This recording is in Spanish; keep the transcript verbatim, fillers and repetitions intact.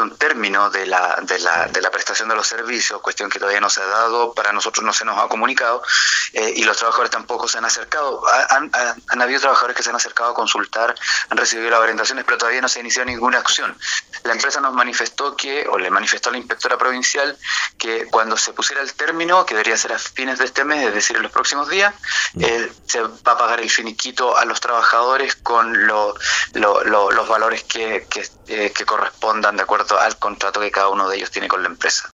un término de la, de la, de la prestación de los servicios, cuestión que todavía no se ha dado, para nosotros no se nos ha comunicado, eh, y los trabajadores tampoco se han acercado. Han, han, han habido trabajadores que se han acercado a consultar, han recibido las orientaciones, pero todavía no se ha iniciado ninguna acción. La empresa nos manifestó que, o le manifestó a la inspectora provincial, que cuando se pusiera el término, que debería ser a fines de este mes, es decir, en los próximos días, eh, se va a pagar el finiquito a los trabajadores con lo, lo, lo, los valores que, que, eh, que correspondan de acuerdo al contrato que cada uno de ellos tiene con la empresa.